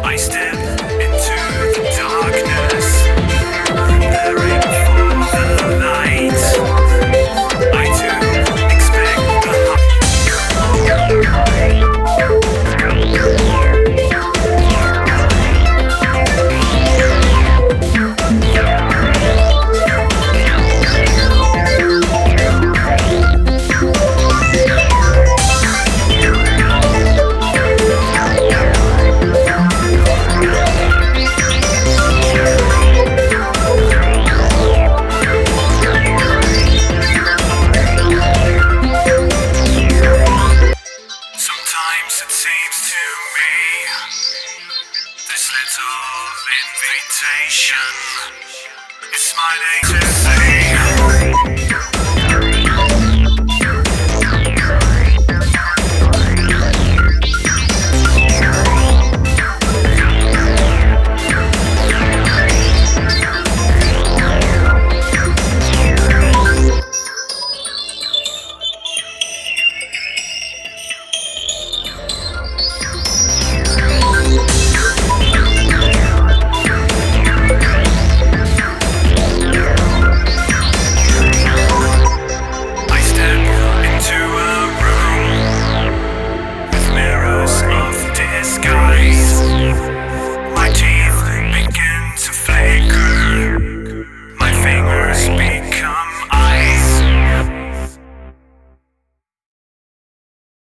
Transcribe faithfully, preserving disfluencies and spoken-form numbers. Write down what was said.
I step into the darkness, preparing for the light. I do expect the Sometimes it seems to me this little invitation is smiling to say